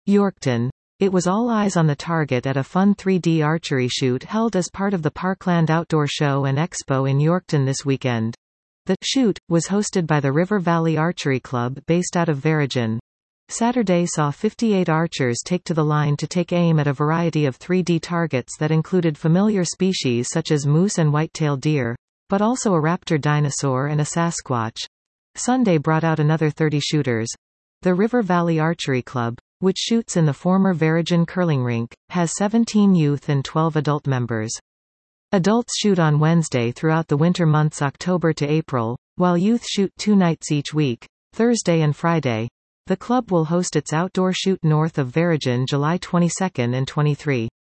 Yorkton. It was all eyes on the target at a fun 3D archery shoot held as part of the Parkland Outdoor Show and Expo in Yorkton this weekend. The shoot was hosted by the River Valley Archery Club based out of Veragin. Saturday saw 58 archers take to the line to take aim at a variety of 3D targets that included familiar species such as moose and white-tailed deer, but also a raptor dinosaur and a Sasquatch. Sunday brought out another 30 shooters. The River Valley Archery Club, which shoots in the former Veragin curling rink, has 17 youth and 12 adult members. Adults shoot on Wednesday throughout the winter months October to April, while youth shoot 2 nights each week, Thursday and Friday. The club will host its outdoor shoot north of Veragin July 22 and 23.